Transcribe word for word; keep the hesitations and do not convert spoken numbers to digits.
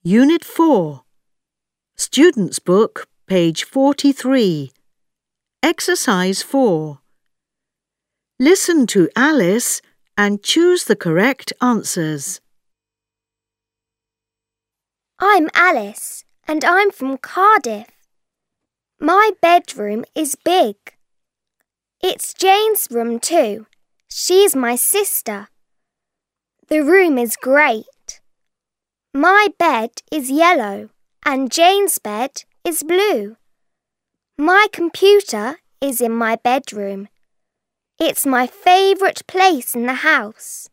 Unit four. Student's Book, page forty-three. Exercise four. Listen to Alice and choose the correct answers. I'm Alice and I'm from Cardiff. My bedroom is big. It's Jane's room too. She's my sister. The room is great. My bed is yellow and Jane's bed is blue. My computer is in my bedroom. It's my favourite place in the house.